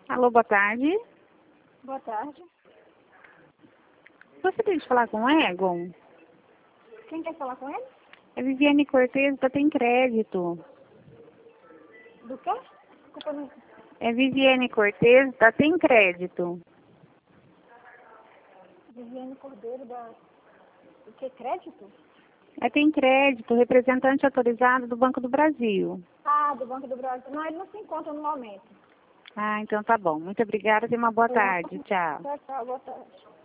Alô, boa tarde. Boa tarde. Gostaria de falar com o Egon? Quem quer falar com ele? É Viviane Cortez, da Tem Crédito. Do quê? Desculpa, não... É Viviane Cortez, da Tem Crédito. Viviane Cordeiro da... O que? Crédito? É Tem Crédito, representante autorizado do Banco do Brasil. Ah, do Banco do Brasil. Não, ele não se encontra no momento. Ah, então tá bom. Muito obrigada e uma boa tarde. Tchau. Tchau, tchau. Boa tarde.